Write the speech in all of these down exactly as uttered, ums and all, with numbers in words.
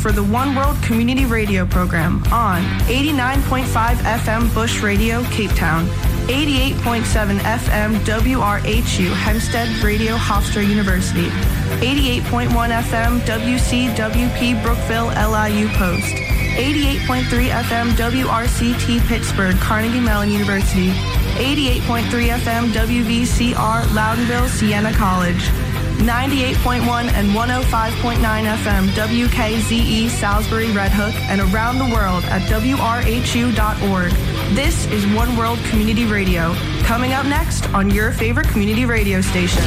for the One World Community Radio program on eighty-nine point five F M Bush Radio, Cape Town, eighty-eight point seven F M W R H U Hempstead Radio, Hofstra University, eighty-eight point one F M W C W P Brookville L I U Post, eighty-eight point three F M W R C T Pittsburgh Carnegie Mellon University, eighty-eight point three F M W V C R Loudonville Siena College, ninety-eight point one and one oh five point nine F M W K Z E Salisbury Red Hook, and around the world at W R H U dot org. This is One World Community Radio. Coming up next on your favorite community radio station.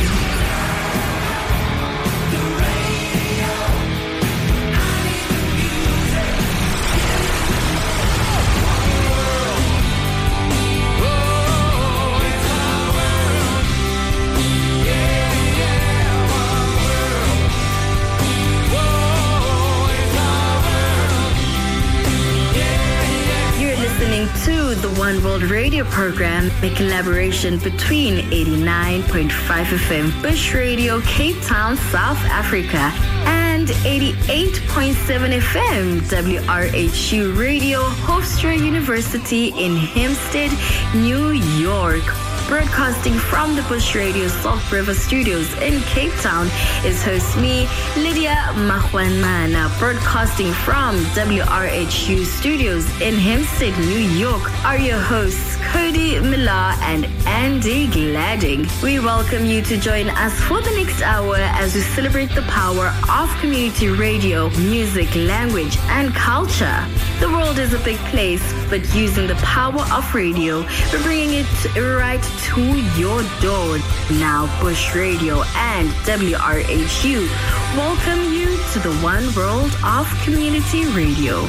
The One World Radio program, a collaboration between eighty-nine point five F M Bush Radio, Cape Town, South Africa, and eighty-eight point seven F M W R H U Radio, Hofstra University in Hempstead, New York. Broadcasting from the Bush Radio Salt River Studios in Cape Town is host me, Lydia Mahwanmana. Broadcasting from W R H U Studios in Hempstead, New York are your hosts, Cody Millar and Andy Gladding. We welcome you to join us for the next hour as we celebrate the power of community radio, music, language, and culture. The world is a big place, but using the power of radio, we're bringing it right to your door. Now, Bush Radio and W R H U welcome you to the One World of Community Radio.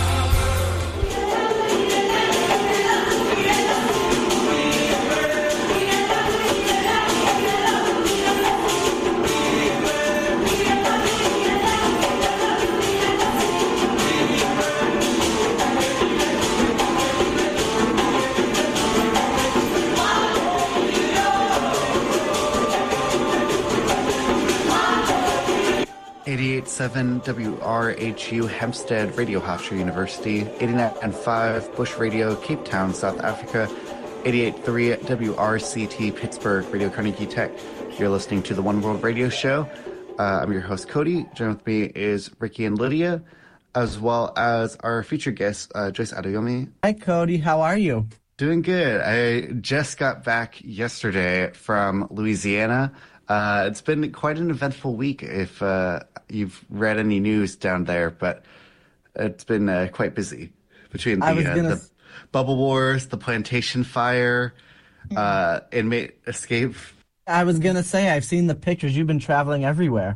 eighty-eight point seven W R H U Hempstead Radio, Hofstra University, eighty-nine point five Bush Radio, Cape Town, South Africa, eighty-eight point three W R C T Pittsburgh Radio, Carnegie Tech. You're listening to the One World Radio Show. Uh, I'm your host, Cody. Joining with me is Ricky and Lydia, as well as our featured guest, uh, Joyce Adeyomi. Hi, Cody. How are you? Doing good. I just got back yesterday from Louisiana. Uh, it's been quite an eventful week if uh, you've read any news down there, but it's been uh, quite busy between the, uh, the s- bubble wars, the plantation fire, uh, inmate escape. I was going to say, I've seen the pictures. You've been traveling everywhere.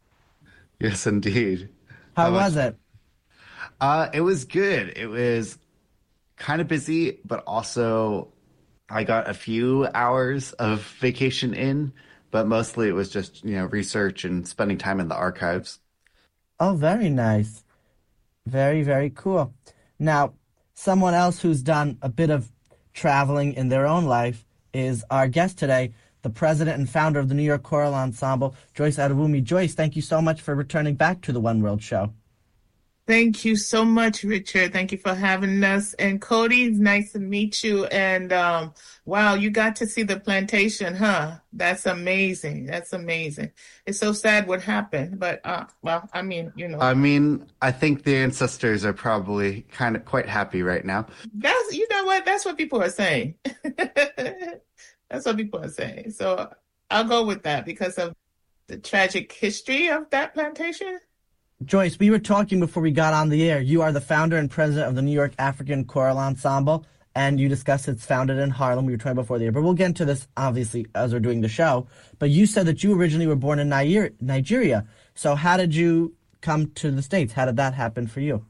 Yes, indeed. How, How was much? it? Uh, it was good. It was kind of busy, but also I got a few hours of vacation in. But mostly it was just, you know, research and spending time in the archives. Oh, very nice. Very, very cool. Now, someone else who's done a bit of traveling in their own life is our guest today, the president and founder of the New York Choral Ensemble, Joyce Adewumi. Joyce, thank you so much for returning back to the One World Show. Thank you so much, Richard. Thank you for having us. And Cody, it's nice to meet you. And um, wow, you got to see the plantation, huh? That's amazing. That's amazing. It's so sad what happened, but uh, well, I mean, you know. I mean, I think the ancestors are probably kind of quite happy right now. That's, you know what? That's what people are saying. That's what people are saying. So I'll go with that because of the tragic history of that plantation. Joyce, we were talking before we got on the air. You are the founder and president of the New York African Choral Ensemble, and you discussed it's founded in Harlem. We were talking before the air, but we'll get into this, obviously, as we're doing the show. But you said that you originally were born in Nigeria. So how did you come to the States? How did that happen for you?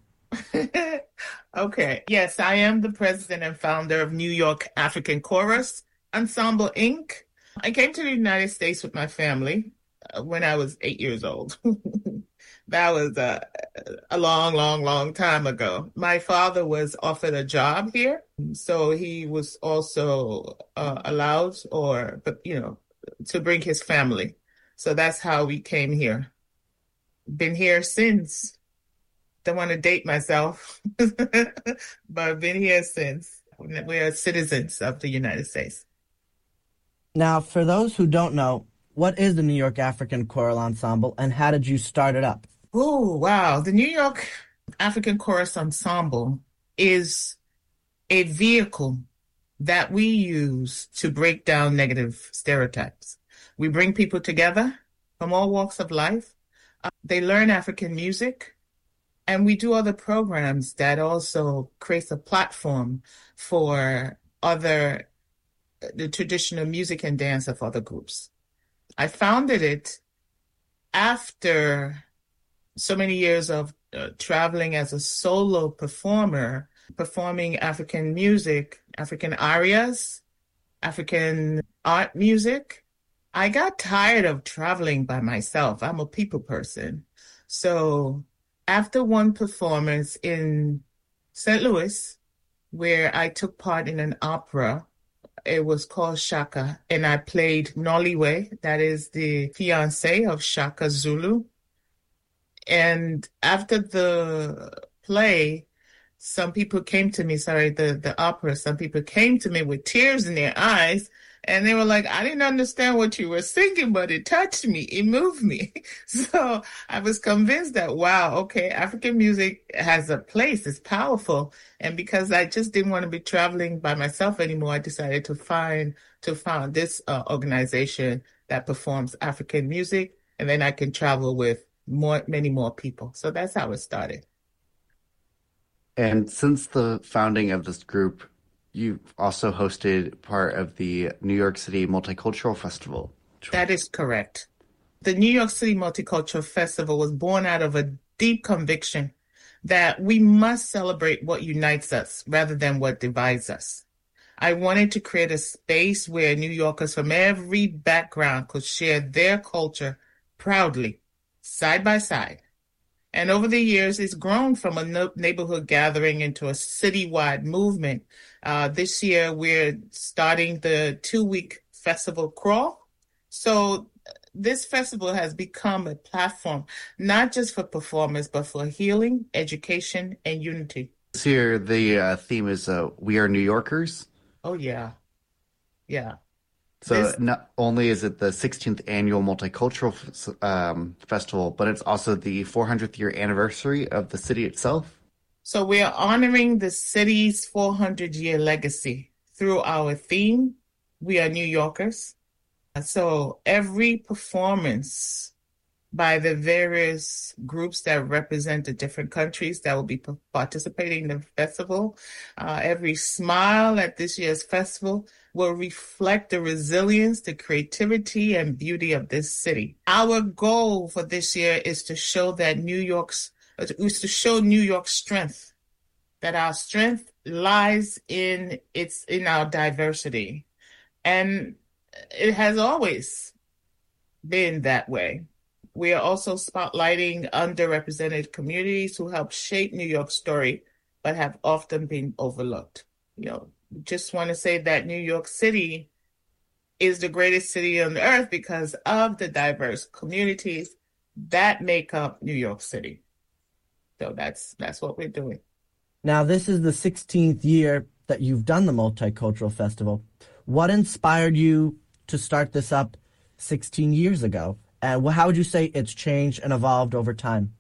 Okay. Yes, I am the president and founder of New York African Chorus Ensemble, Incorporated. I came to the United States with my family when I was eight years old. That was a, a long, long, long time ago. My father was offered a job here, so he was also uh, allowed or, but you know, to bring his family. So that's how we came here. Been here since. Don't want to date myself, but I've been here since. We are citizens of the United States. Now, for those who don't know, what is the New York African Choral Ensemble, and how did you start it up? Oh, wow. The New York African Chorus Ensemble is a vehicle that we use to break down negative stereotypes. We bring people together from all walks of life. Uh, they learn African music, and we do other programs that also creates a platform for other, the traditional music and dance of other groups. I founded it after so many years of uh, traveling as a solo performer, performing African music, African arias, African art music. I got tired of traveling by myself. I'm a people person. So after one performance in Saint Louis, where I took part in an opera, it was called Shaka, and I played Noliwe, that is the fiancé of Shaka Zulu. And after the play, some people came to me, sorry, the, the opera, some people came to me with tears in their eyes, and they were like, I didn't understand what you were singing, but it touched me, it moved me. So I was convinced that, wow, okay, African music has a place, it's powerful. And because I just didn't want to be traveling by myself anymore, I decided to find, to found this uh, organization that performs African music, and then I can travel with more, many more people. So that's how it started. And since the founding of this group, you've also hosted part of the New York City Multicultural Festival. That is correct. The New York City Multicultural Festival was born out of a deep conviction that we must celebrate what unites us rather than what divides us. I wanted to create a space where New Yorkers from every background could share their culture proudly, side by side. And over the years, it's grown from a no- neighborhood gathering into a citywide movement. Uh, this year, we're starting the two-week festival crawl. So this festival has become a platform, not just for performance, but for healing, education, and unity. This year, the uh, theme is uh, We Are New Yorkers. Oh, yeah. Yeah. So This- not only is it the sixteenth annual multicultural um, festival, but it's also the four hundredth year anniversary of the city itself. So we are honoring the city's four hundred year legacy through our theme, We Are New Yorkers. So every performance by the various groups that represent the different countries that will be p- participating in the festival, uh, every smile at this year's festival will reflect the resilience, the creativity, and beauty of this city. Our goal for this year is to show that New York's, is to show New York's strength, that our strength lies in its, in our diversity. And it has always been that way. We are also spotlighting underrepresented communities who help shape New York's story, but have often been overlooked. You know, just want to say that New York City is the greatest city on earth because of the diverse communities that make up New York City. So that's that's what we're doing. Now, this is the sixteenth year that you've done the Multicultural Festival. What inspired you to start this up sixteen years ago? And how would you say it's changed and evolved over time?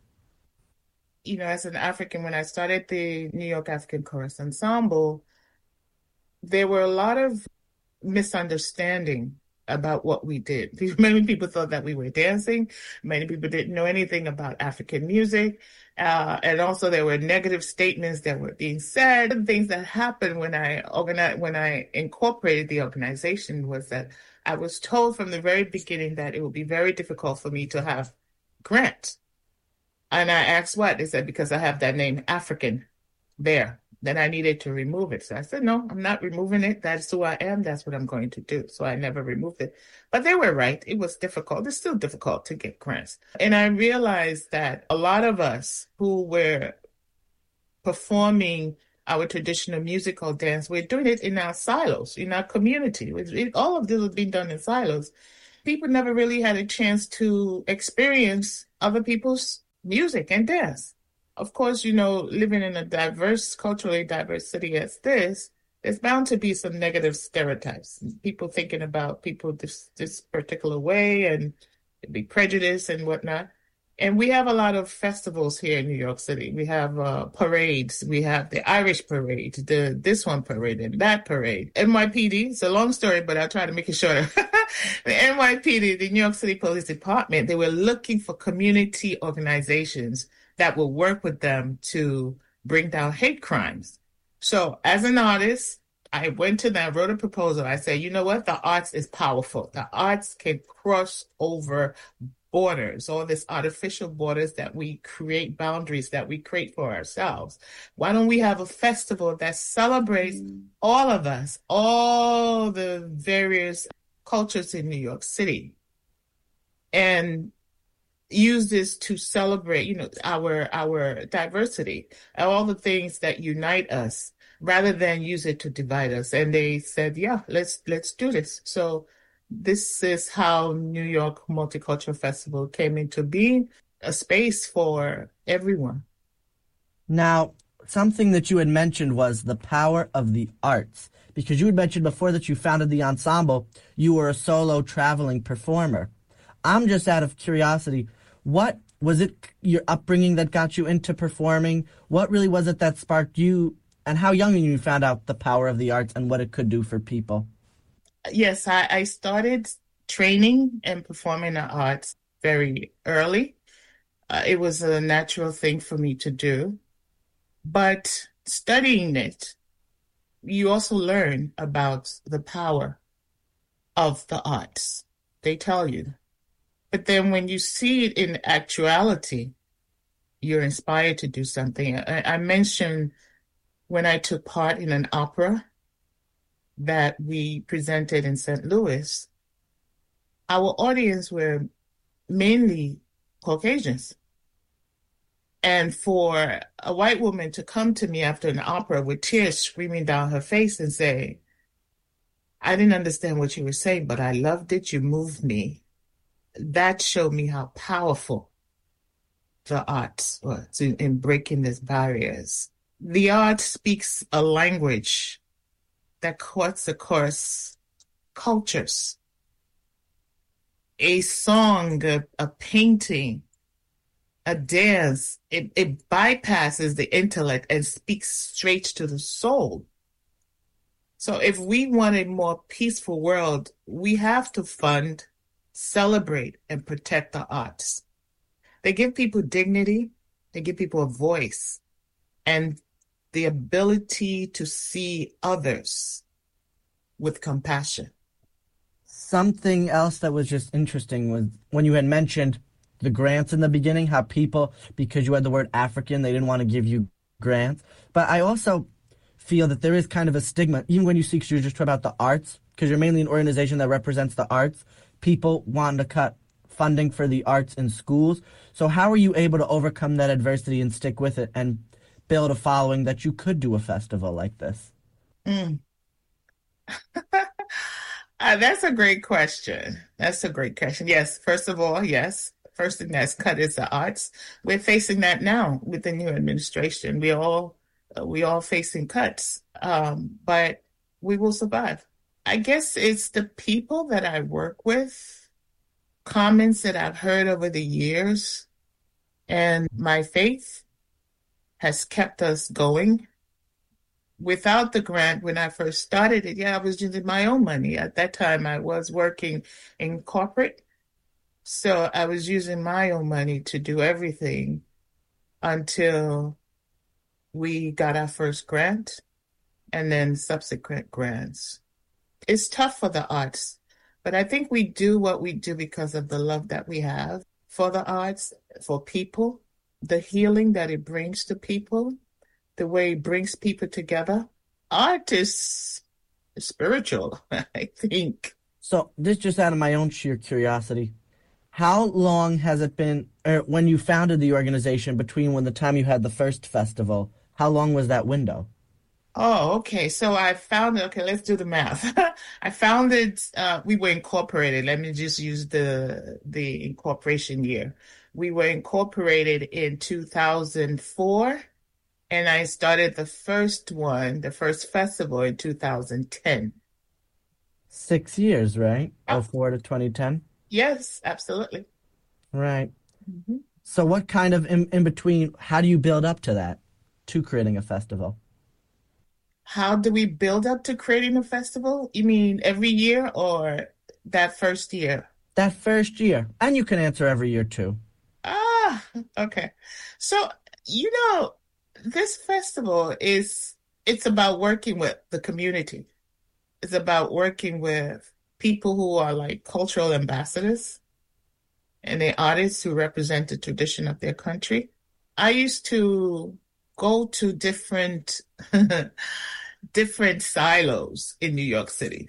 You know, as an African, when I started the New York African Chorus Ensemble, there were a lot of misunderstanding about what we did. Many people thought that we were dancing. Many people didn't know anything about African music. Uh, and also there were negative statements that were being said. And things that happened when I organized, when I incorporated the organization was that I was told from the very beginning that it would be very difficult for me to have grants. And I asked what? They said, because I have that name African there. Then I needed to remove it. So I said, no, I'm not removing it. That's who I am. That's what I'm going to do. So I never removed it. But they were right. It was difficult. It's still difficult to get grants. And I realized that a lot of us who were performing our traditional musical dance, we're doing it in our silos, in our community. It, all of this was being done in silos. People never really had a chance to experience other people's music and dance. of course, you know, living in a diverse, culturally diverse city as this, there's bound to be some negative stereotypes. People thinking about people this this particular way and be prejudiced and whatnot. And we have a lot of festivals here in New York City. We have uh, parades. We have the Irish parade, the this one parade, and that parade. N Y P D, it's a long story, but I'll try to make it shorter. The N Y P D, the New York City Police Department, they were looking for community organizations that will work with them to bring down hate crimes. So as an artist, I went to them, wrote a proposal. I said, you know what? The arts is powerful. The arts can cross over borders, all this artificial borders that we create, boundaries that we create for ourselves. Why don't we have a festival that celebrates mm. all of us, all the various cultures in New York City, and use this to celebrate, you know, our our diversity, all the things that unite us, rather than use it to divide us. And they said, yeah, let's let's do this. So this is how New York Multicultural Festival came into being, a space for everyone. Now, something that you had mentioned was the power of the arts, because you had mentioned before that you founded the ensemble, you were a solo traveling performer. I'm just out of curiosity, what was it, your upbringing that got you into performing? What really was it that sparked you, and how young you found out the power of the arts and what it could do for people? Yes, I, I started training and performing the arts very early. Uh, it was a natural thing for me to do. But studying it, you also learn about the power of the arts. They tell you. But then when you see it in actuality, you're inspired to do something. I, I mentioned when I took part in an opera that we presented in Saint Louis, our audience were mainly Caucasians. And for a white woman to come to me after an opera with tears streaming down her face and say, I didn't understand what you were saying, but I loved it, you moved me. That showed me how powerful the arts was in, in breaking these barriers. The art speaks a language that cuts across cultures. A song, a, a painting, a dance, it, it bypasses the intellect and speaks straight to the soul. So if we want a more peaceful world, we have to fund, celebrate, and protect the arts. They give people dignity, they give people a voice, and the ability to see others with compassion. Something else that was just interesting was when you had mentioned the grants in the beginning, how people, because you had the word African, they didn't want to give you grants. But I also feel that there is kind of a stigma, even when you speak, you're just talking about the arts, because you're mainly an organization that represents the arts. People want to cut funding for the arts in schools. So how are you able to overcome that adversity and stick with it and build a following that you could do a festival like this? Mm. uh, that's a great question. That's a great question. Yes, first of all, yes. First thing that's cut is the arts. We're facing that now with the new administration. We all uh, we all facing cuts, um, but we will survive. I guess it's the people that I work with, comments that I've heard over the years, and my faith has kept us going. Without the grant, when I first started it, yeah, I was using my own money. At that time, I was working in corporate. So I was using my own money to do everything until we got our first grant and then subsequent grants. It's tough for the arts, but I think we do what we do because of the love that we have for the arts, for people, the healing that it brings to people, the way it brings people together. Art is spiritual, I think. So this just out of my own sheer curiosity, how long has it been, or when you founded the organization, between when the time you had the first festival, how long was that window? Oh, okay. So I founded, okay, let's do the math. I founded, uh, we were incorporated. Let me just use the the incorporation year. We were incorporated in two thousand four, and I started the first one, the first festival in two thousand ten. Six years, right? Oh, oh four to twenty ten? yes, absolutely. Right. Mhm. So what kind of in, in between, how do you build up to that, to creating a festival? How do we build up to creating a festival? You mean every year or that first year? That first year. And you can answer every year too. Ah, okay. So, you know, this festival is it's about working with the community. It's about working with people who are like cultural ambassadors and the artists who represent the tradition of their country. I used to go to different different silos in New York City.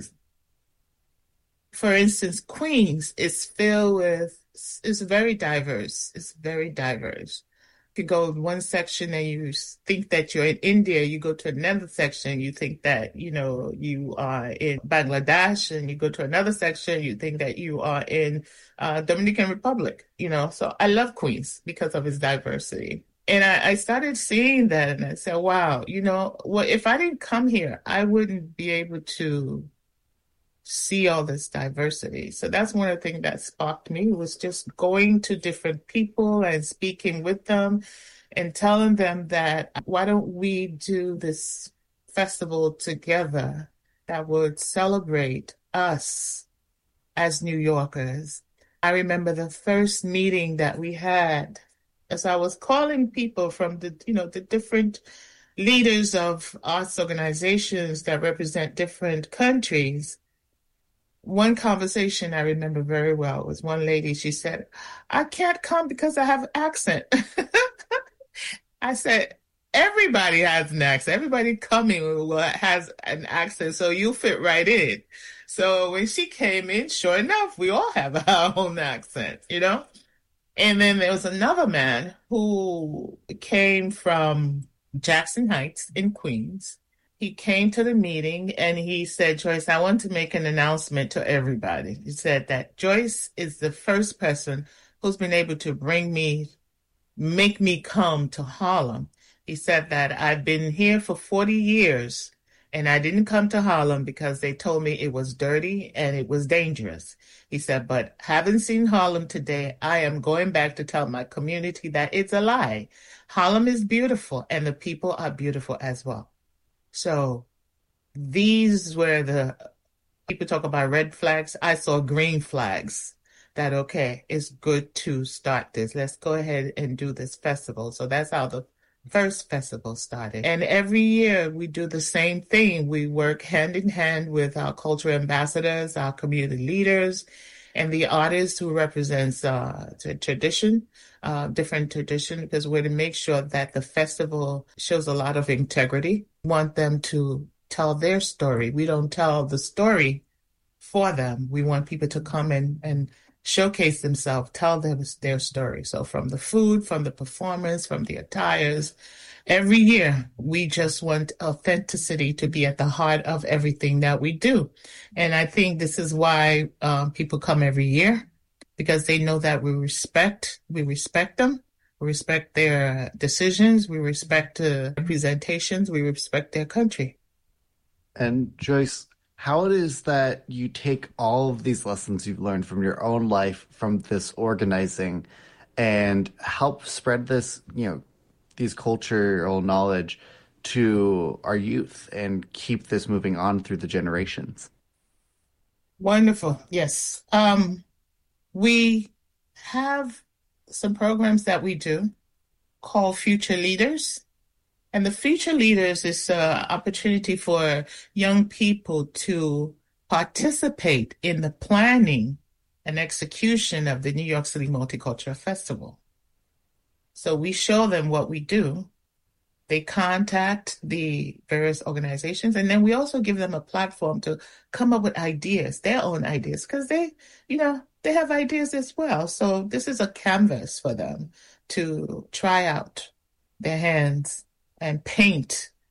For instance, Queens is filled with, it's very diverse. It's very diverse. You go in one section and you think that you're in India, you go to another section, you think that, you know, you are in Bangladesh, and you go to another section, you think that you are in uh, Dominican Republic, you know. So I love Queens because of its diversity. And I, I started seeing that and I said, wow, you know, well, if I didn't come here, I wouldn't be able to see all this diversity. So that's one of the things that sparked me, was just going to different people and speaking with them and telling them that why don't we do this festival together that would celebrate us as New Yorkers. I remember the first meeting that we had, as I was calling people from the, you know, the different leaders of arts organizations that represent different countries. One conversation I remember very well was one lady, she said, I can't come because I have an accent. I said, everybody has an accent. Everybody coming has an accent, so you fit right in. So when she came in, sure enough, we all have our own accent, you know? And then there was another man who came from Jackson Heights in Queens. He came to the meeting and he said, Joyce, I want to make an announcement to everybody. He said that Joyce is the first person who's been able to bring me, make me come to Harlem. He said that I've been here for forty years and I didn't come to Harlem because they told me it was dirty and it was dangerous. He said, but having seen Harlem today, I am going back to tell my community that it's a lie. Harlem is beautiful and the people are beautiful as well. So these were the, people talk about red flags. I saw green flags that, okay, it's good to start this. Let's go ahead and do this festival. So that's how the first festival started. And every year we do the same thing. We work hand in hand with our cultural ambassadors, our community leaders, and the artists who represents uh, the tradition, uh, different tradition, because we're to make sure that the festival shows a lot of integrity. We want them to tell their story. We don't tell the story for them. We want people to come in and showcase themselves, tell them their story. So from the food, from the performance, from the attires, every year we just want authenticity to be at the heart of everything that we do. And I think this is why um, people come every year, because they know that we respect, we respect them. We respect their decisions. We respect the representations. We respect their country. And Joyce, how it is that you take all of these lessons you've learned from your own life, from this organizing, and help spread this, you know, these cultural knowledge to our youth and keep this moving on through the generations? Wonderful. Yes. Um, we have some programs that we do called Future Leaders. And the Future Leaders is an opportunity for young people to participate in the planning and execution of the New York City Multicultural Festival. So we show them what we do. They contact the various organizations, and then we also give them a platform to come up with ideas, their own ideas, because they, you know, they have ideas as well. So this is a canvas for them to try out their hands and paint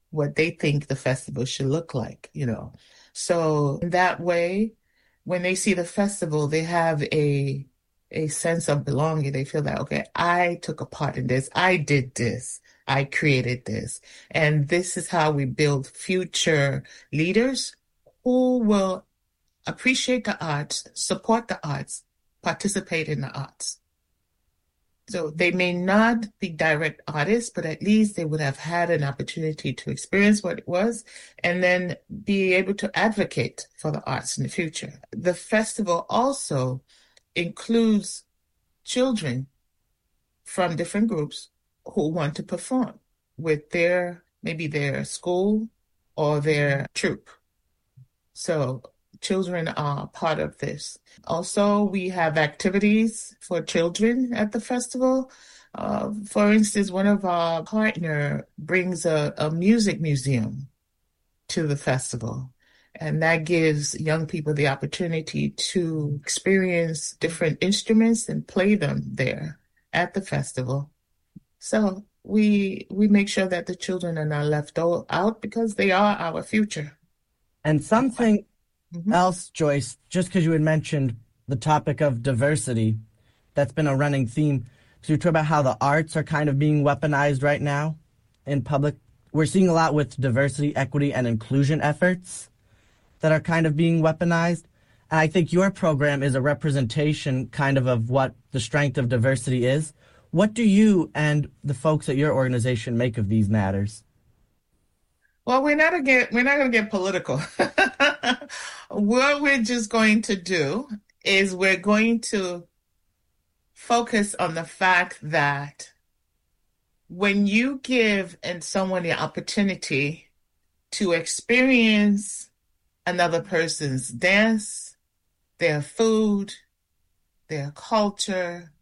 what they think the festival should look like, you know. So in that way, when they see the festival, they have a a sense of belonging. They feel that, okay, I took a part in this. I did this. I created this. And this is how we build future leaders who will appreciate the arts, support the arts, participate in the arts. So they may not be direct artists, but at least they would have had an opportunity to experience what it was and then be able to advocate for the arts in the future. The festival also includes children from different groups who want to perform with their, maybe their school or their troupe. So children are part of this. Also, we have activities for children at the festival. Uh, for instance, one of our partners brings a, a music museum to the festival. And that gives young people the opportunity to experience different instruments and play them there at the festival. So we we make sure that the children are not left out because they are our future. And something mm-hmm. else, Joyce, just because you had mentioned the topic of diversity, that's been a running theme. So you talk about how the arts are kind of being weaponized right now in public. We're seeing a lot with diversity, equity, and inclusion efforts that are kind of being weaponized. And I think your program is a representation kind of of what the strength of diversity is. What do you and the folks at your organization make of these matters? Well, we're not gonna we're not going to get political. What we're just going to do is we're going to focus on the fact that when you give and someone the opportunity to experience another person's dance, their food, their culture,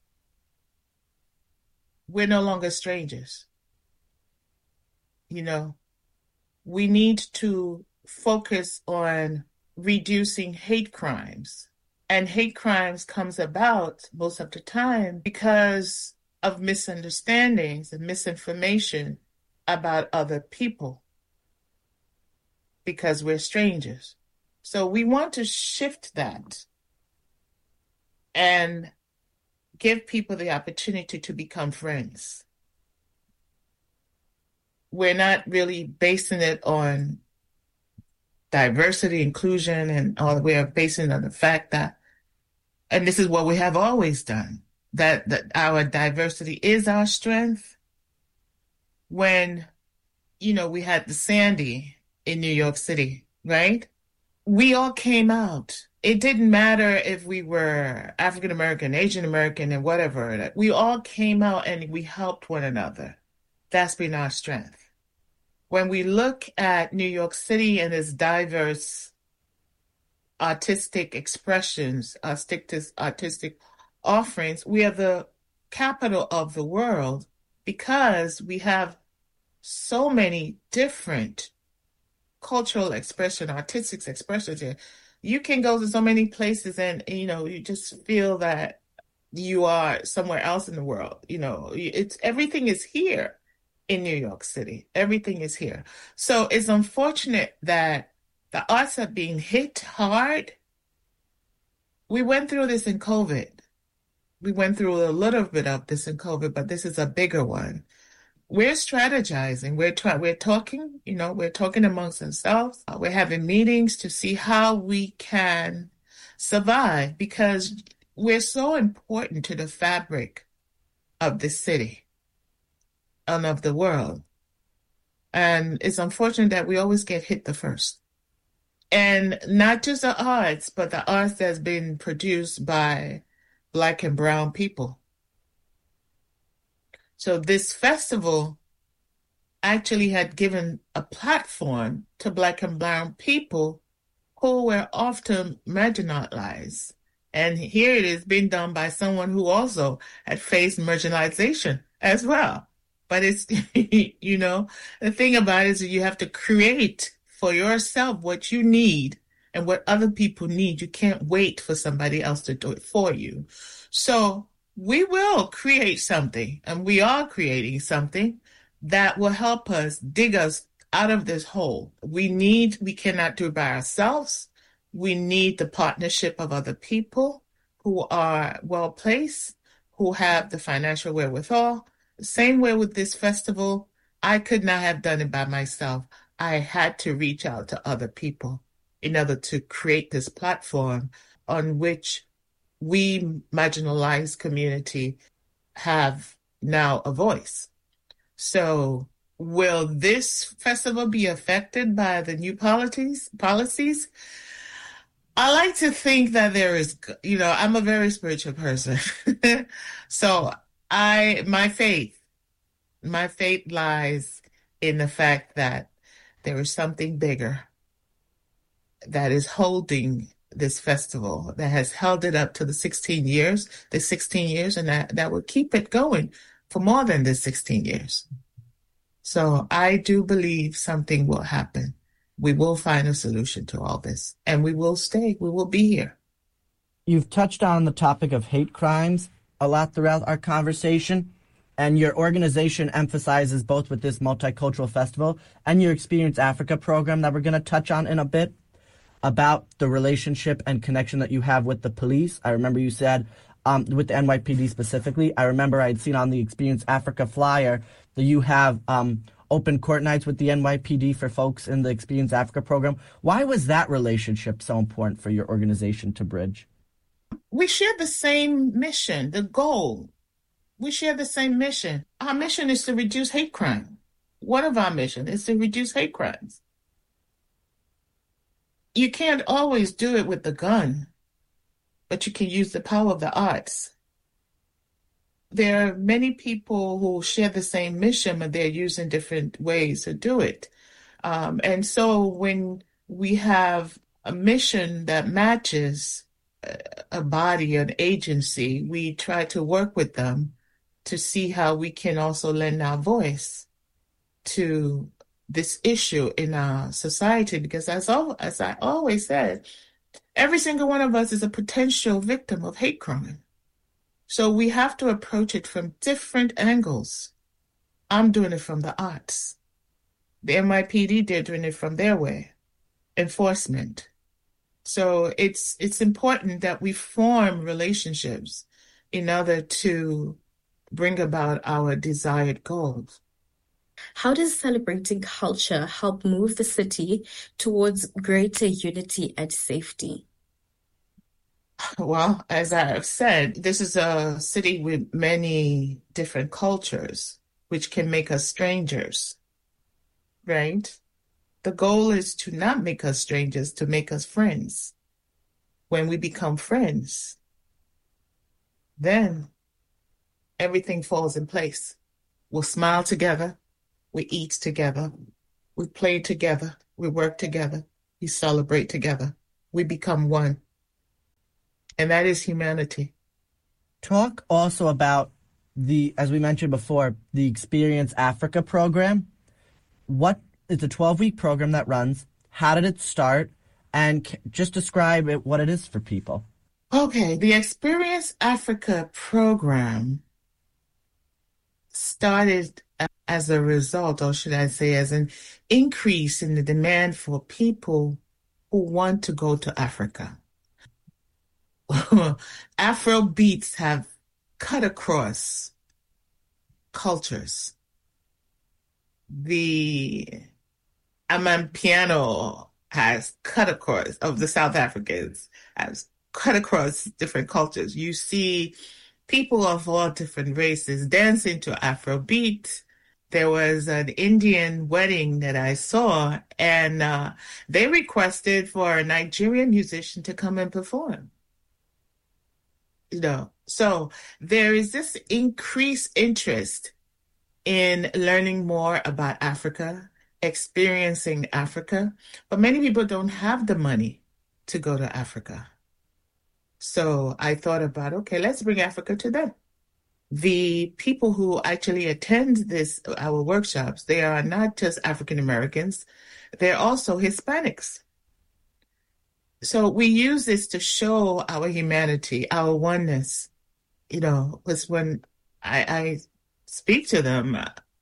we're no longer strangers. You know, we need to focus on reducing hate crimes. And hate crimes comes about most of the time because of misunderstandings and misinformation about other people, because we're strangers. So we want to shift that and give people the opportunity to become friends. We're not really basing it on diversity, inclusion, and all. We are basing it on the fact that, and this is what we have always done, that, that our diversity is our strength. When, you know, we had the Sandy in New York City, right? We all came out. It didn't matter if we were African American, Asian American, and whatever. We all came out and we helped one another. That's been our strength. When we look at New York City and its diverse artistic expressions, artistic, artistic offerings, we are the capital of the world because we have so many different cultural expression, artistic expressions here. You can go to so many places and, you know, you just feel that you are somewhere else in the world. You know, it's everything is here in New York City. Everything is here. So it's unfortunate that the arts are being hit hard. We went through this in COVID. We went through a little bit of this in COVID, but this is a bigger one. We're strategizing. We're trying. We're talking. You know, we're talking amongst ourselves. Uh, we're having meetings to see how we can survive because we're so important to the fabric of the city and of the world. And it's unfortunate that we always get hit the first. And not just the arts, but the arts that's been produced by Black and brown people. So this festival actually had given a platform to Black and brown people who were often marginalized. And here it is being done by someone who also had faced marginalization as well. But it's, you know, the thing about it is that you have to create for yourself what you need and what other people need. You can't wait for somebody else to do it for you. So we will create something, and we are creating something that will help us dig us out of this hole. We need, we cannot do it by ourselves. We need the partnership of other people who are well-placed, who have the financial wherewithal. Same way with this festival, I could not have done it by myself. I had to reach out to other people in order to create this platform on which we marginalized community have now a voice. So will this festival be affected by the new policies? policies? I like to think that there is, you know, I'm a very spiritual person. So I, my faith, my faith lies in the fact that there is something bigger that is holding this festival, that has held it up to the sixteen years, the sixteen years, and that, that will keep it going for more than the sixteen years. So I do believe something will happen. We will find a solution to all this, and we will stay. We will be here. You've touched on the topic of hate crimes a lot throughout our conversation, and your organization emphasizes both with this multicultural festival and your Experience Africa program that we're going to touch on in a bit about the relationship and connection that you have with the police. I remember you said um, with the N Y P D specifically, I remember I had seen on the Experience Africa flyer that you have um, open court nights with the N Y P D for folks in the Experience Africa program. Why was that relationship so important for your organization to bridge? We share the same mission, the goal. We share the same mission. Our mission is to reduce hate crime. One of our missions is to reduce hate crimes. You can't always do it with the gun, but you can use the power of the arts. There are many people who share the same mission, but they're using different ways to do it. Um, and so when we have a mission that matches a body, an agency, we try to work with them to see how we can also lend our voice to this issue in our society, because as, al- as I always said, every single one of us is a potential victim of hate crime. So we have to approach it from different angles. I'm doing it from the arts. The N Y P D, they're doing it from their way, enforcement. So it's it's important that we form relationships in order to bring about our desired goals. How does celebrating culture help move the city towards greater unity and safety? Well, as I have said, this is a city with many different cultures, which can make us strangers, right? The goal is to not make us strangers, to make us friends. When we become friends, then everything falls in place. We'll smile together. We eat together, we play together, we work together, we celebrate together, we become one. And that is humanity. Talk also about the, as we mentioned before, the Experience Africa program. What it's a twelve-week program that runs. How did it start? And just describe it, what it is for people. Okay, the Experience Africa program started as a result, or should I say as an increase in the demand for people who want to go to Africa. Afro beats have cut across cultures. The Amapiano has cut across, of the South Africans, has cut across different cultures. You see people of all different races dancing to Afrobeat. There was an Indian wedding that I saw, and uh, they requested for a Nigerian musician to come and perform. You know, so there is this increased interest in learning more about Africa, experiencing Africa, but many people don't have the money to go to Africa. So I thought about, okay, let's bring Africa to them. The people who actually attend this, our workshops, they are not just African Americans, they're also Hispanics. So we use this to show our humanity, our oneness. You know, because when I, I speak to them,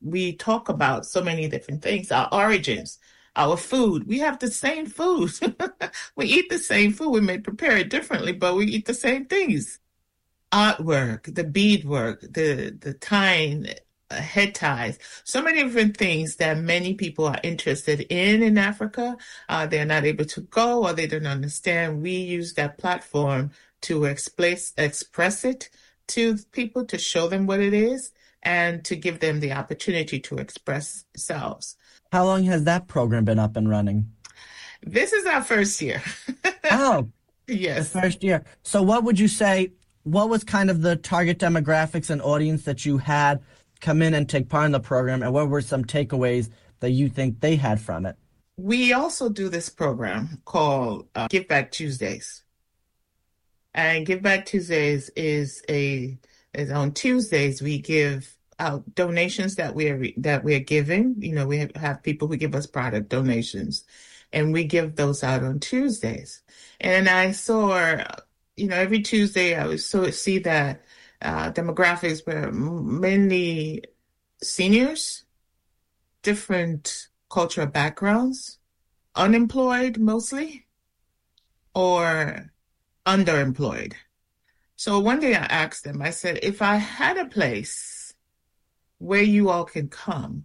we talk about so many different things, our origins, our food. We have the same food. We eat the same food. We may prepare it differently, but we eat the same things. Artwork, the beadwork, the, the tying, uh, head ties, so many different things that many people are interested in in Africa. Uh, they're not able to go or they don't understand. We use that platform to express, express it to people, to show them what it is, and to give them the opportunity to express themselves. How long has that program been up and running? This is our first year. Oh, yes. The first year. So what would you say, what was kind of the target demographics and audience that you had come in and take part in the program, and what were some takeaways that you think they had from it? We also do this program called uh, Give Back Tuesdays. And Give Back Tuesdays is a is on Tuesdays we give out donations that we are that we are giving. You know, we have, have people who give us product donations, and we give those out on Tuesdays. And I saw, you know, every Tuesday I would so see that uh, demographics were mainly seniors, different cultural backgrounds, unemployed mostly, or underemployed. So one day I asked them, I said, if I had a place where you all can come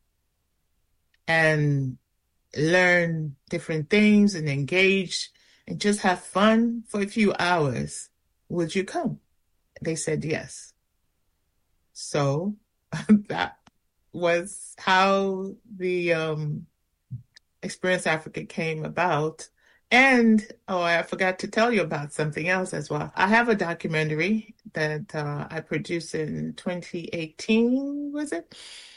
and learn different things and engage and just have fun for a few hours, would you come? They said yes. So that was how the um, Experience Africa came about. And, oh, I forgot to tell you about something else as well. I have a documentary that uh, I produced in twenty eighteen, was it?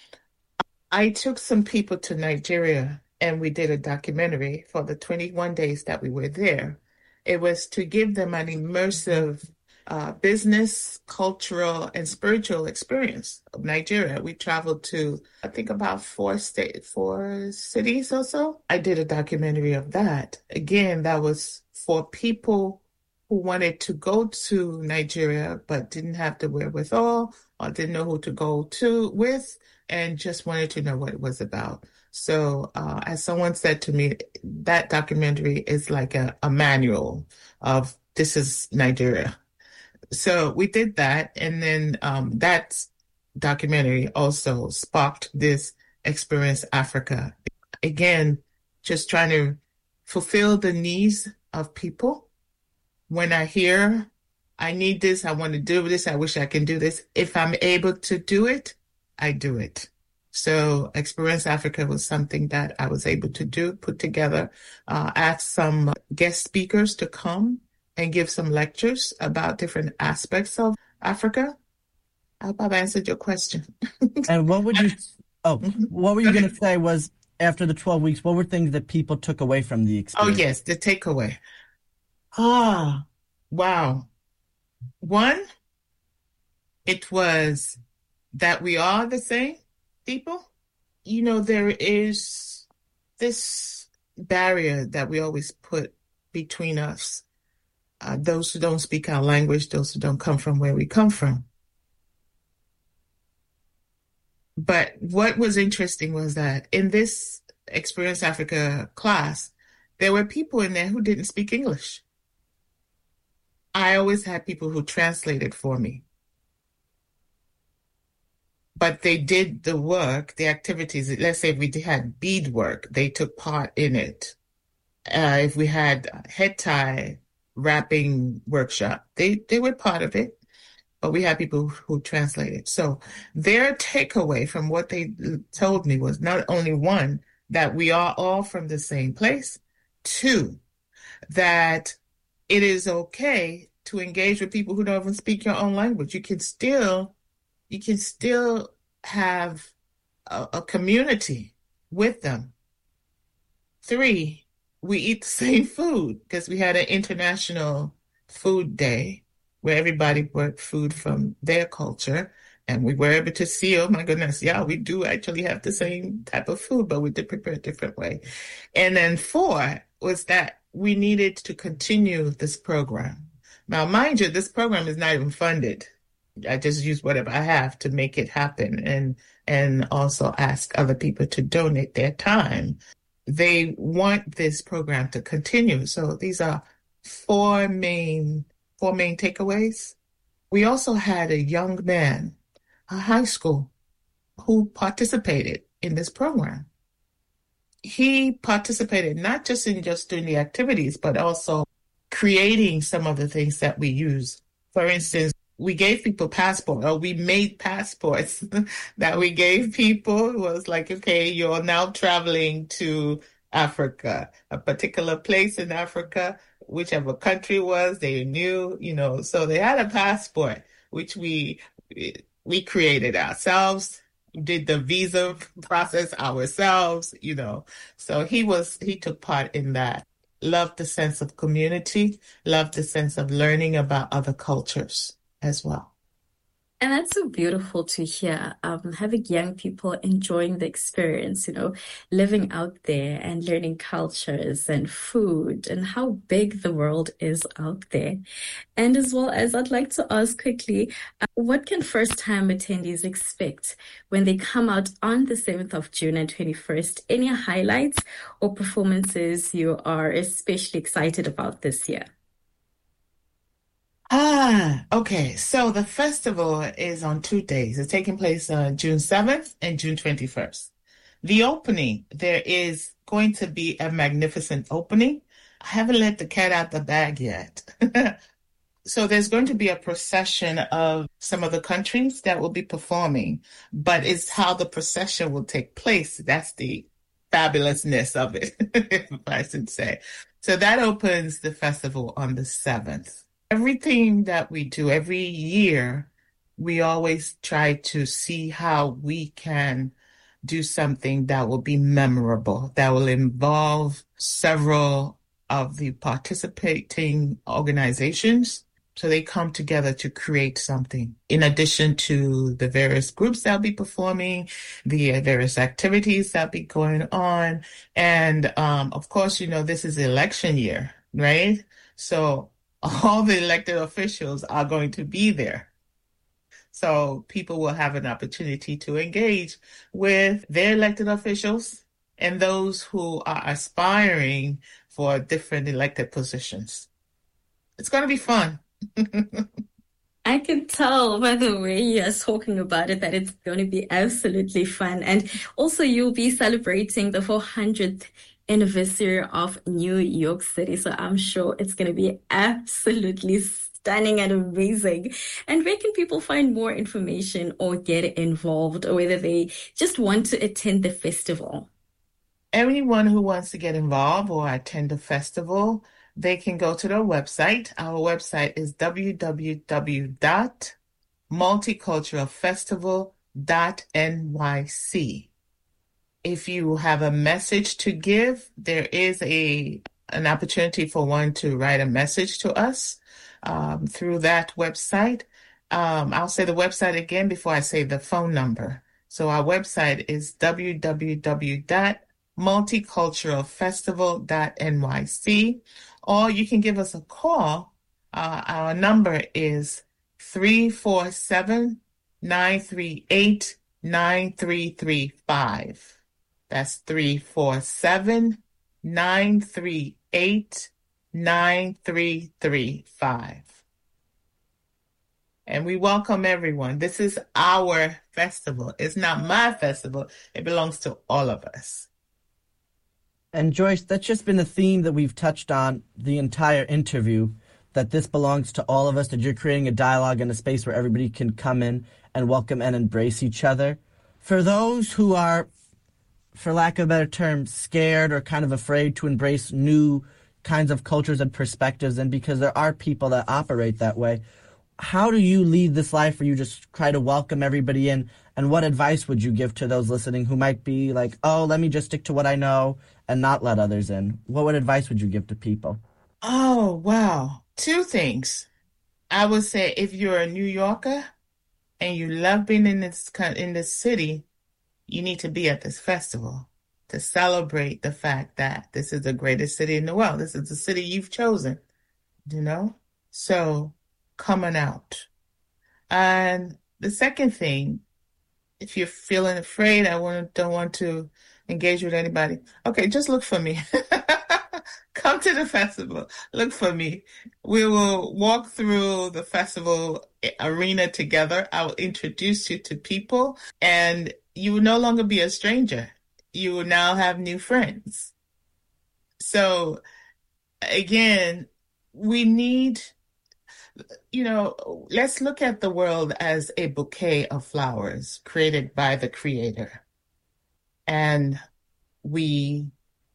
I took some people to Nigeria and we did a documentary for the twenty-one days that we were there. It was to give them an immersive uh, business, cultural, and spiritual experience of Nigeria. We traveled to, I think, about four state, four cities or so. I did a documentary of that. Again, that was for people who wanted to go to Nigeria but didn't have the wherewithal or didn't know who to go to with and just wanted to know what it was about. So uh, as someone said to me, that documentary is like a, a manual of this is Nigeria. So we did that, and then um, that documentary also sparked this Experience Africa. Again, just trying to fulfill the needs of people. When I hear, I need this, I want to do this, I wish I can do this. If I'm able to do it, I do it. So Experience Africa was something that I was able to do, put together, uh, ask some guest speakers to come and give some lectures about different aspects of Africa. I hope I've answered your question. And what would you, oh, what were you going to say was after the twelve weeks, what were things that people took away from the experience? Oh, yes, the takeaway. Ah, wow. One, it was that we are the same people. You know, there is this barrier that we always put between us. Uh, those who don't speak our language, those who don't come from where we come from. But what was interesting was that in this Experience Africa class, there were people in there who didn't speak English. I always had people who translated for me. But they did the work, the activities. Let's say if we had beadwork, they took part in it. Uh, if we had head tie, wrapping workshop, they they were part of it, but we had people who translated. So their takeaway from what they told me was not only one, that we are all from the same place, two, that it is okay to engage with people who don't even speak your own language. You can still you can still have a, a community with them. Three, we eat the same food because we had an international food day where everybody brought food from their culture, and we were able to see, oh my goodness, yeah, we do actually have the same type of food, but we did prepare a different way. And then four was that we needed to continue this program. Now, mind you, this program is not even funded. I just use whatever I have to make it happen, and and also ask other people to donate their time. They want this program to continue. So these are four main four main takeaways. We also had a young man, a high school, who participated in this program. He participated not just in just doing the activities, but also creating some of the things that we use. For instance, we gave people passports, or we made passports that we gave people. It was like, okay, you're now traveling to Africa, a particular place in Africa, whichever country it was, they knew, you know, so they had a passport, which we we created ourselves, did the visa process ourselves, you know. So he was, he took part in that. Loved the sense of community, loved the sense of learning about other cultures as well. And that's so beautiful to hear, um, having young people enjoying the experience, you know, living out there and learning cultures and food and how big the world is out there. And as well as I'd like to ask quickly, uh, what can first-time attendees expect when they come out on the seventh of June and twenty-first? Any highlights or performances you are especially excited about this year? Ah, okay. So the festival is on two days. It's taking place on June seventh and June twenty-first. The opening, there is going to be a magnificent opening. I haven't let the cat out the bag yet. So there's going to be a procession of some of the countries that will be performing, but it's how the procession will take place. That's the fabulousness of it, if I should say. So that opens the festival on the seventh. Everything that we do every year, we always try to see how we can do something that will be memorable, that will involve several of the participating organizations. So they come together to create something. In addition to the various groups that'll be performing, the various activities that'll be going on. And um, of course, you know, this is election year, right? So all the elected officials are going to be there. So people will have an opportunity to engage with their elected officials and those who are aspiring for different elected positions. It's going to be fun. I can tell by the way you're talking about it that it's going to be absolutely fun. And also you'll be celebrating the four hundredth anniversary of New York City. So I'm sure it's going to be absolutely stunning and amazing. And where can people find more information or get involved, or whether they just want to attend the festival? Anyone who wants to get involved or attend the festival, they can go to their website. Our website is w w w dot multicultural festival dot n y c. If you have a message to give, there is a an opportunity for one to write a message to us um, through that website. Um, I'll say the website again before I say the phone number. So our website is w w w dot multicultural festival dot n y c, or you can give us a call. Uh, our number is three four seven, nine three eight, nine three three five. That's three four seven, nine three eight, nine three three five. And we welcome everyone. This is our festival. It's not my festival. It belongs to all of us. And Joyce, that's just been the theme that we've touched on the entire interview, that this belongs to all of us, that you're creating a dialogue and a space where everybody can come in and welcome and embrace each other. For those who are, for lack of a better term, scared or kind of afraid to embrace new kinds of cultures and perspectives, and because there are people that operate that way, how do you lead this life where you just try to welcome everybody in? And what advice would you give to those listening who might be like, oh, let me just stick to what I know and not let others in? What what advice would you give to people? Oh, wow. Two things. I would say if you're a New Yorker and you love being in this in this city, you need to be at this festival to celebrate the fact that this is the greatest city in the world. This is the city you've chosen, you know? So coming out. And the second thing, if you're feeling afraid, I want don't want to engage with anybody. Okay, just look for me. Come to the festival. Look for me. We will walk through the festival arena together. I will introduce you to people, and you will no longer be a stranger. You will now have new friends. So, again, we need, you know, let's look at the world as a bouquet of flowers created by the Creator. And we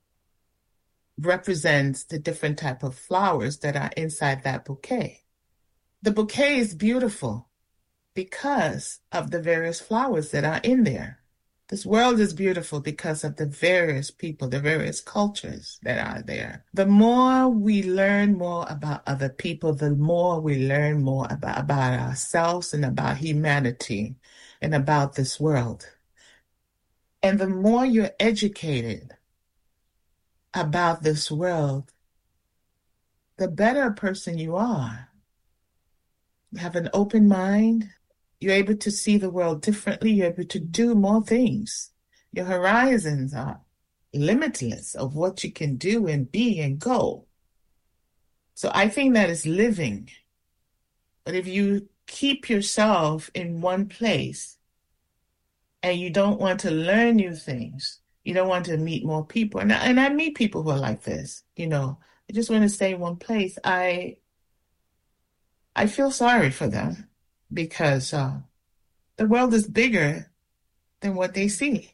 represent the different type of flowers that are inside that bouquet. The bouquet is beautiful because of the various flowers that are in there. This world is beautiful because of the various people, the various cultures that are there. The more we learn more about other people, the more we learn more about, about ourselves and about humanity and about this world. And the more you're educated about this world, the better a person you are. You have an open mind. You're able to see the world differently. You're able to do more things. Your horizons are limitless of what you can do and be and go. So I think that is living. But if you keep yourself in one place and you don't want to learn new things, you don't want to meet more people. And I, and I meet people who are like this, you know, I just want to stay in one place. I, I feel sorry for them because uh, the world is bigger than what they see.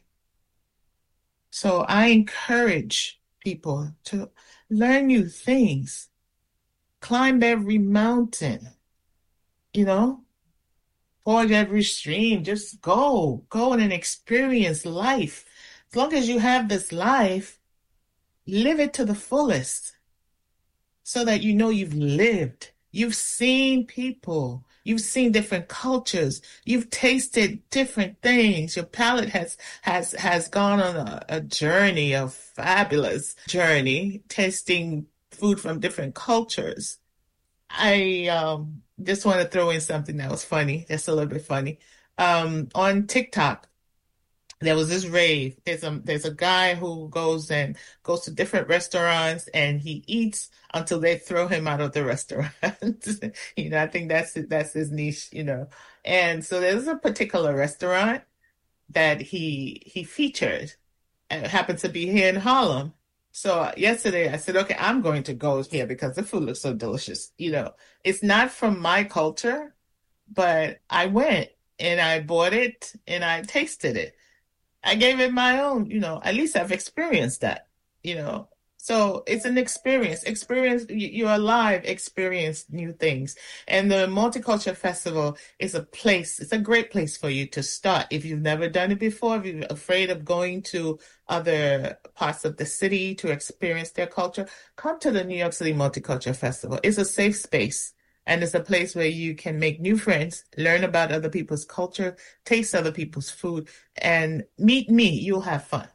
So I encourage people to learn new things, climb every mountain, you know, ford every stream, just go, go and experience life. As long as you have this life, live it to the fullest so that you know you've lived. You've seen people. You've seen different cultures. You've tasted different things. Your palate has has has gone on a, a journey, a fabulous journey, tasting food from different cultures. I um, just want to throw in something that was funny, just a little bit funny. Um, on TikTok, there was this rave. There's a there's a guy who goes and goes to different restaurants and he eats until they throw him out of the restaurant. You know, I think that's that's his niche. You know, and so there's a particular restaurant that he he featured, and it happened to be here in Harlem. So yesterday I said, okay, I'm going to go here because the food looks so delicious. You know, it's not from my culture, but I went and I bought it and I tasted it. I gave it my own, you know, at least I've experienced that, you know. So it's an experience. Experience, you're alive, experience new things. And the Multicultural Festival is a place, it's a great place for you to start. If you've never done it before, if you're afraid of going to other parts of the city to experience their culture, come to the New York City Multicultural Festival. It's a safe space. And it's a place where you can make new friends, learn about other people's culture, taste other people's food, and meet me. You'll have fun.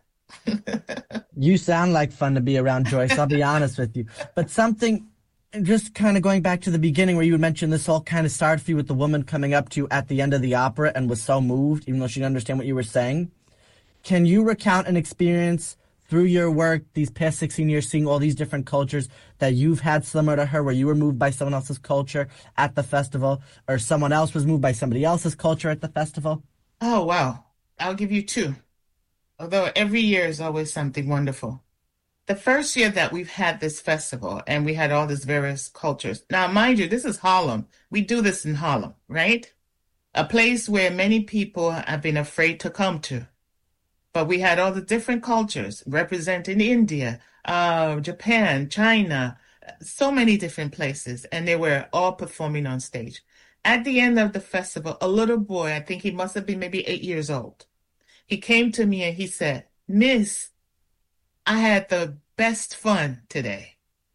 You sound like fun to be around, Joyce. I'll be honest with you. But something, just kind of going back to the beginning where you had mentioned this all kind of started for you with the woman coming up to you at the end of the opera and was so moved, even though she didn't understand what you were saying. Can you recount an experience through your work these past sixteen years, seeing all these different cultures that you've had similar to her, where you were moved by someone else's culture at the festival, or someone else was moved by somebody else's culture at the festival? Oh, wow. I'll give you two. Although every year is always something wonderful. The first year that we've had this festival and we had all these various cultures. Now, mind you, this is Harlem. We do this in Harlem, right? A place where many people have been afraid to come to. But we had all the different cultures representing India, uh, Japan, China, so many different places, and they were all performing on stage. At the end of the festival, a little boy, I think he must have been maybe eight years old, he came to me and he said, "Miss, I had the best fun today."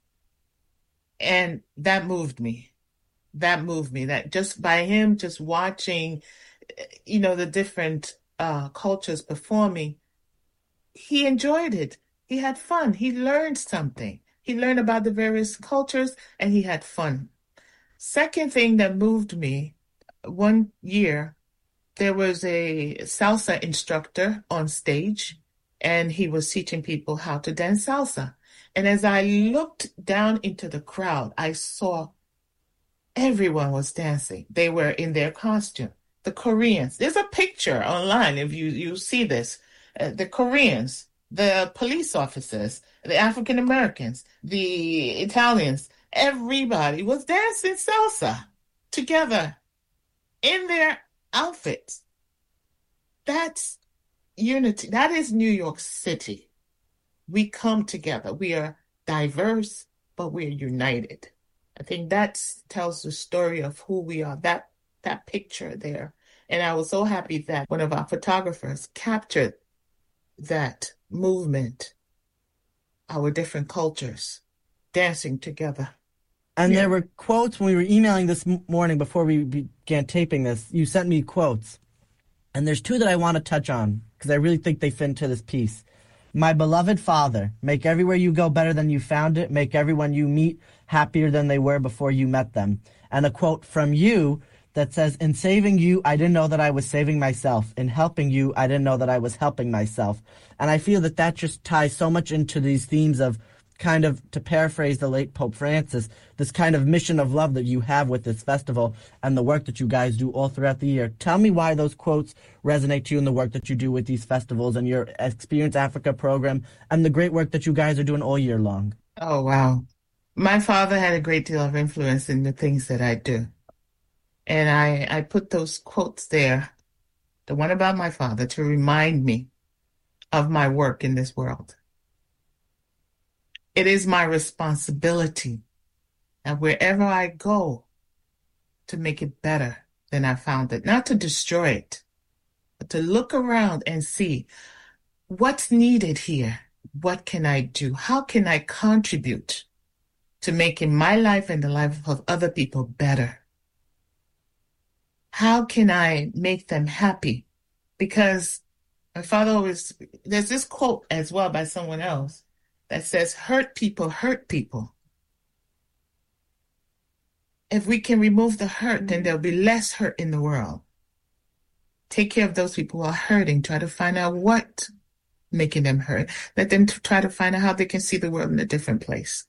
And that moved me. That moved me. That just by him just watching, you know, the different Uh, cultures performing, he enjoyed it. He had fun. He learned something. He learned about the various cultures and he had fun. Second thing that moved me one year, there was a salsa instructor on stage, and he was teaching people how to dance salsa. And as I looked down into the crowd, I saw everyone was dancing. They were in their costume. The Koreans, there's a picture online if you, you see this. Uh, the Koreans, the police officers, the African Americans, the Italians, everybody was dancing salsa together in their outfits. That's unity. That is New York City. We come together. We are diverse, but we're united. I think that tells the story of who we are, that that picture there. And I was so happy that one of our photographers captured that movement, our different cultures dancing together. And Yeah. there were quotes when we were emailing this m- morning before we began taping this. You sent me quotes. And there's two that I want to touch on because I really think they fit into this piece. My beloved father, make everywhere you go better than you found it. Make everyone you meet happier than they were before you met them. And a quote from you that says, in saving you, I didn't know that I was saving myself. In helping you, I didn't know that I was helping myself. And I feel that that just ties so much into these themes of kind of, to paraphrase the late Pope Francis, this kind of mission of love that you have with this festival and the work that you guys do all throughout the year. Tell me why those quotes resonate to you in the work that you do with these festivals and your Experience Africa program and the great work that you guys are doing all year long. Oh, wow. My father had a great deal of influence in the things that I do. And I, I put those quotes there, the one about my father, to remind me of my work in this world. It is my responsibility that wherever I go to make it better than I found it, not to destroy it, but to look around and see what's needed here. What can I do? How can I contribute to making my life and the life of other people better? How can I make them happy? Because my father always, there's this quote as well by someone else that says, hurt people hurt people. If we can remove the hurt, then there'll be less hurt in the world. Take care of those people who are hurting. Try to find out what making them hurt. Let them t- try to find out how they can see the world in a different place.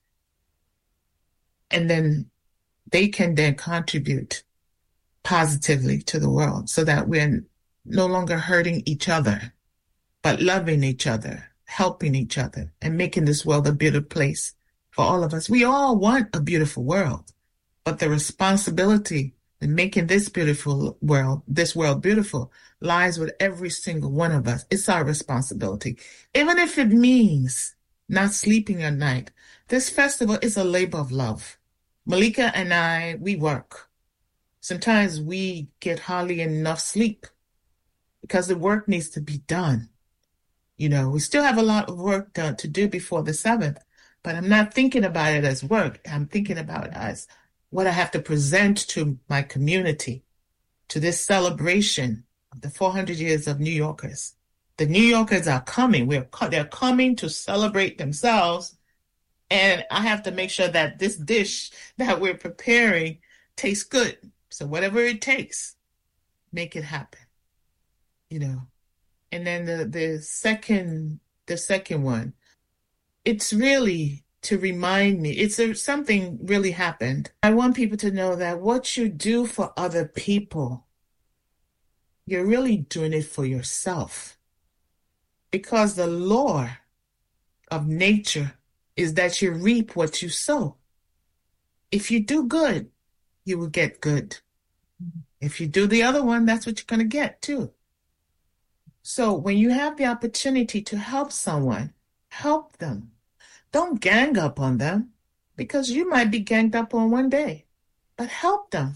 And then they can then contribute positively to the world so that we're no longer hurting each other, but loving each other, helping each other, and making this world a better place for all of us. We all want a beautiful world, but the responsibility in making this beautiful world, this world beautiful, lies with every single one of us. It's our responsibility. Even if it means not sleeping at night, this festival is a labor of love. Malika and I, we work. Sometimes we get hardly enough sleep because the work needs to be done. You know, we still have a lot of work done to do before the seventh, but I'm not thinking about it as work. I'm thinking about it as what I have to present to my community, to this celebration of the four hundred years of New Yorkers. The New Yorkers are coming. We're co- they're coming to celebrate themselves, and I have to make sure that this dish that we're preparing tastes good. So whatever it takes, make it happen. You know. And then the, the second the second one, it's really to remind me, it's a, something really happened. I want people to know that what you do for other people, you're really doing it for yourself. Because the law of nature is that you reap what you sow. If you do good, you will get good. If you do the other one, that's what you're going to get too. So when you have the opportunity to help someone, help them. Don't gang up on them because you might be ganged up on one day, but help them.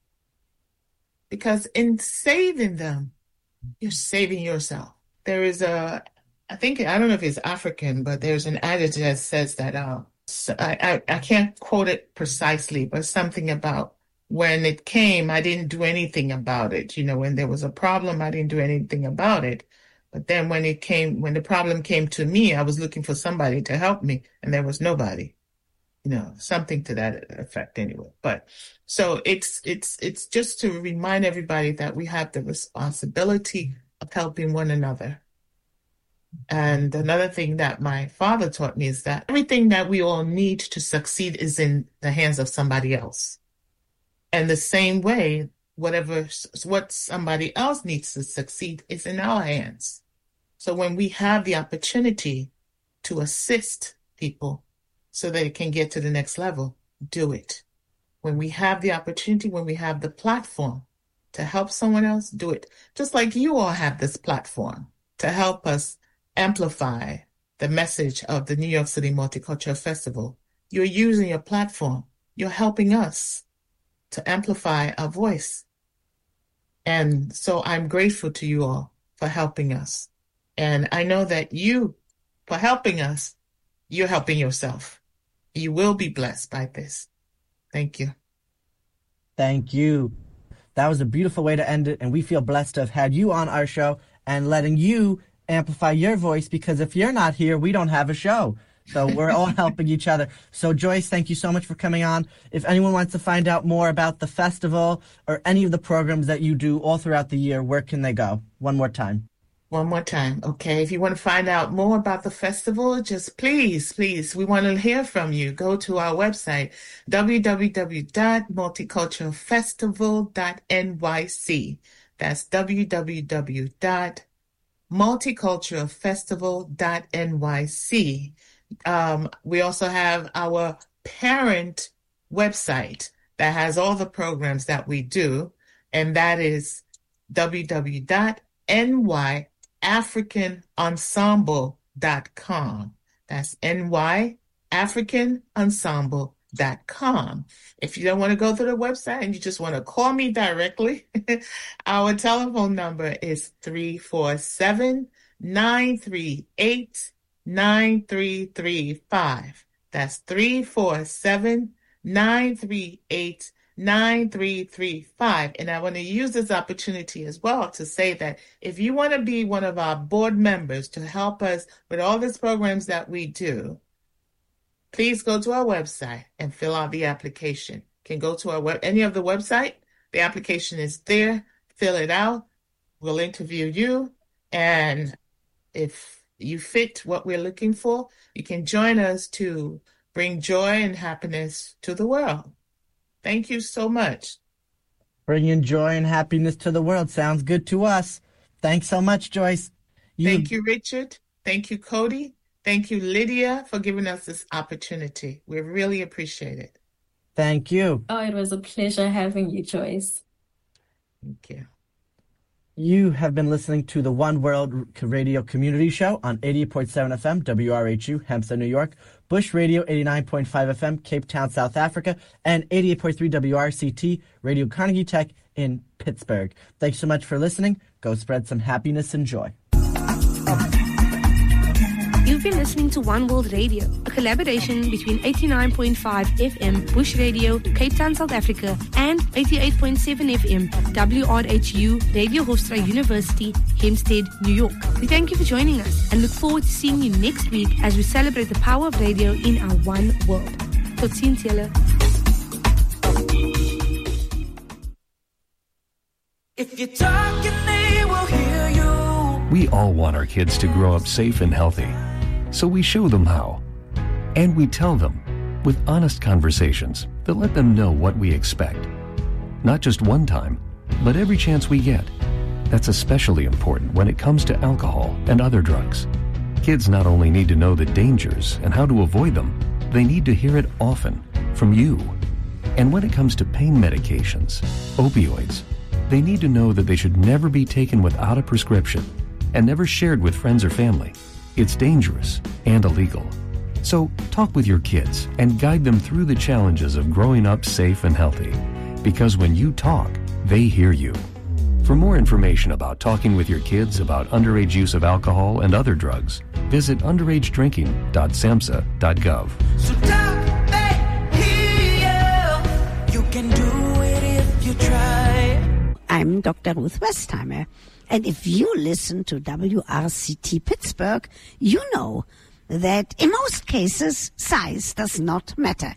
Because in saving them, you're saving yourself. There is a, I think, I don't know if it's African, but there's an adage that says that, uh, so I, I, I can't quote it precisely, but something about when it came, I didn't do anything about it. You know, when there was a problem, I didn't do anything about it. But then when it came, when the problem came to me, I was looking for somebody to help me, and there was nobody. you know, something to that effect anyway. But so it's it's it's just to remind everybody that we have the responsibility of helping one another. And another thing that my father taught me is that everything that we all need to succeed is in the hands of somebody else. And the same way, whatever what somebody else needs to succeed is in our hands. So when we have the opportunity to assist people so they can get to the next level, do it. When we have the opportunity, when we have the platform to help someone else, do it. Just like you all have this platform to help us amplify the message of the New York City Multicultural Festival. You're using your platform. You're helping us to amplify our voice. And so I'm grateful to you all for helping us. And I know that you, for helping us, you're helping yourself. You will be blessed by this. Thank you. Thank you. That was a beautiful way to end it. And we feel blessed to have had you on our show and letting you amplify your voice, because if you're not here, we don't have a show. So we're all helping each other. So Joyce, thank you so much for coming on. If anyone wants to find out more about the festival or any of the programs that you do all throughout the year, where can they go? One more time. One more time. Okay. If you want to find out more about the festival, just please, please, we want to hear from you. Go to our website, w w w dot multicultural festival dot n y c. That's w w w dot multicultural festival dot n y c. Um, we also have our parent website that has all the programs that we do, and that is w w w dot n y african ensemble dot com. That's N Y african ensemble dot com. If you don't want to go to the website and you just want to call me directly, our telephone number is three four seven, nine three eight, nine three three five. That's three four seven, nine three eight, nine three three five. And I want to use this opportunity as well to say that if you want to be one of our board members to help us with all these programs that we do, please go to our website and fill out the application. You can go to our web, any of the website. The application is there. Fill it out. We'll interview you. And if you fit what we're looking for, you can join us to bring joy and happiness to the world. Thank you so much. Bringing joy and happiness to the world. Sounds good to us. Thanks so much, Joyce. You... Thank you, Richard. Thank you, Cody. Thank you, Lydia, for giving us this opportunity. We really appreciate it. Thank you. Oh, it was a pleasure having you, Joyce. Thank you. You have been listening to the One World Radio Community Show on eighty-eight point seven F M, W R H U, Hempstead, New York, Bush Radio, eighty-nine point five F M, Cape Town, South Africa, and eighty-eight point three W R C T, Radio Carnegie Tech in Pittsburgh. Thanks so much for listening. Go spread some happiness and joy. You've been listening to One World Radio, a collaboration between eighty-nine point five F M Bush Radio, Cape Town, South Africa, and eighty-eight point seven F M W R H U, Radio Hofstra University, Hempstead, New York. We thank you for joining us and look forward to seeing you next week as we celebrate the power of radio in our one world. Tot ziens, julle. If you're talking, they will hear you. We all want our kids to grow up safe and healthy. So we show them how. And we tell them with honest conversations that let them know what we expect. Not just one time, but every chance we get. That's especially important when it comes to alcohol and other drugs. Kids not only need to know the dangers and how to avoid them, they need to hear it often from you. And when it comes to pain medications, opioids, they need to know that they should never be taken without a prescription and never shared with friends or family. It's dangerous and illegal. So talk with your kids and guide them through the challenges of growing up safe and healthy. Because when you talk, they hear you. For more information about talking with your kids about underage use of alcohol and other drugs, visit underage drinking dot samhsa dot gov. So talk, they hear you. You can do it if you try. I'm Doctor Ruth Westheimer. And if you listen to W R C T Pittsburgh, you know that in most cases, size does not matter.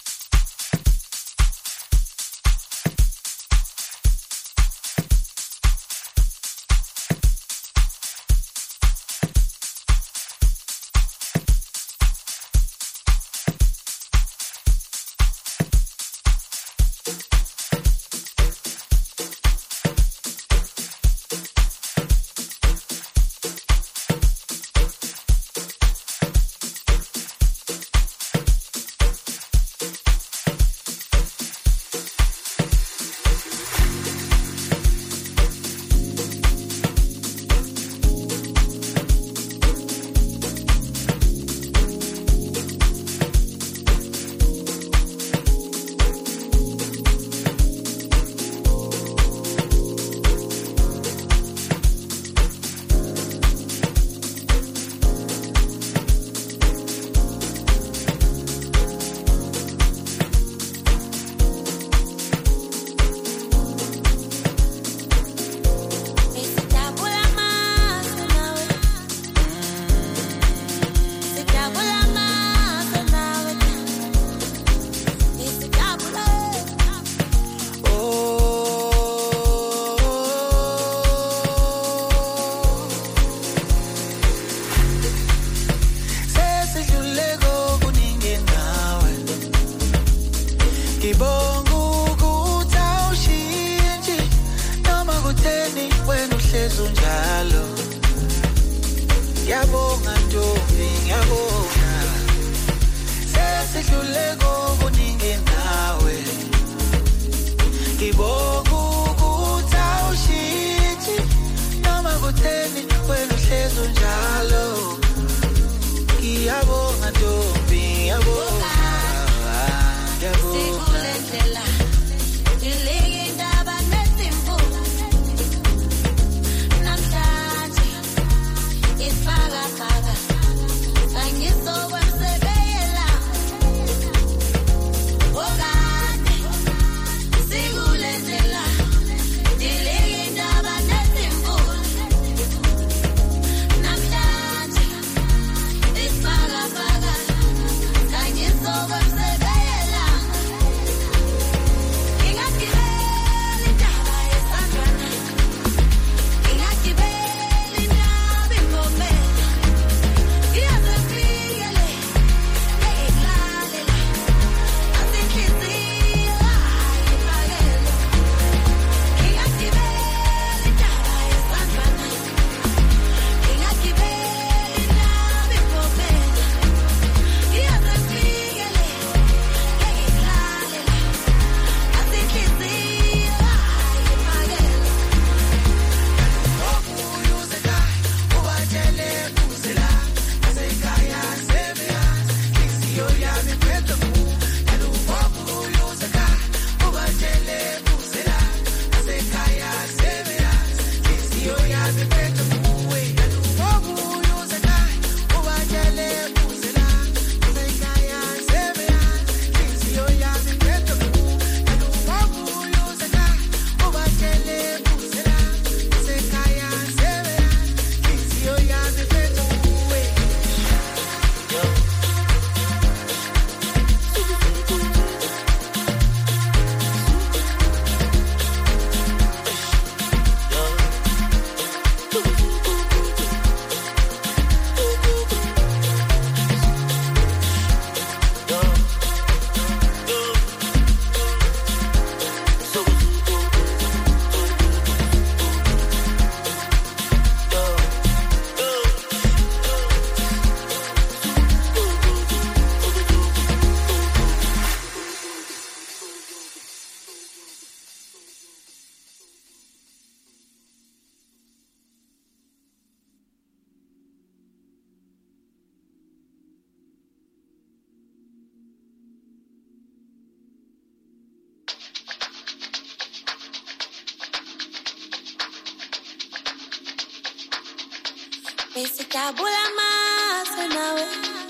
Sitabula masa nawe,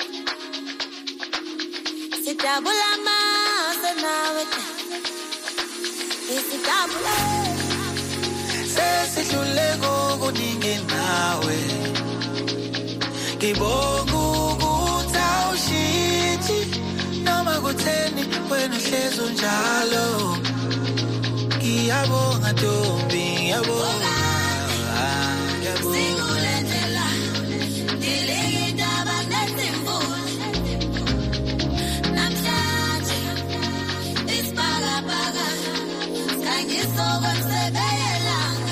sitabula masa nawe, sitabula. Sesidlule kuningi nawe, ngibonga kutheni wena uhlezi unjalo ngiyabonga Ntombi ngiyabonga Singulendlela Diligidaba nesimvula Namhlanje Isibhakabhaka Sangisoko kusebeyelanga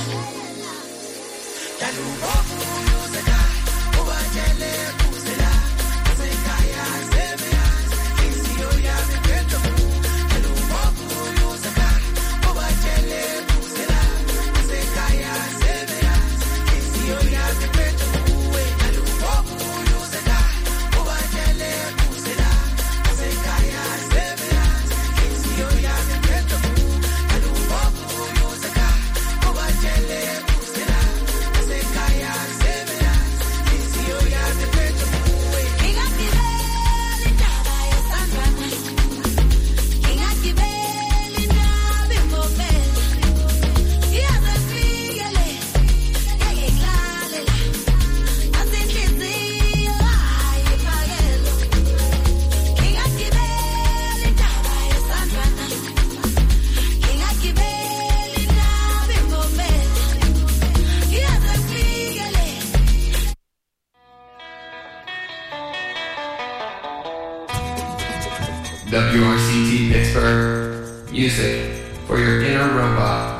Dalubokuyuzeka Ubatshele kuzela Asekhaya sebeyazi Inhliziyo yami iphethwe Dalubokuyuzeka Ubatshele kuzela Asekhaya sebeyazi Inhliziyo yami iphethwe Dalubokuyuzeka Ubatshele kuzela Asekhaya sebeyazi Inhliziyo yami iphethwe Dalubokuyuzeka Ubatshele kuzela Asekhaya sebeyazi Inhliziyo yami iphethwe Ngingagibela indaba yesandlwana Ngingagibela indaba imbopela Iyaze ngifike le Ngeke ngilale la Asenhliziyo hayi iphakelo Ngingagibela indaba yesandlwana Ngingagibela indaba imbopela Iyaze ngifike le W R C T Pittsburgh. Music for your inner robot.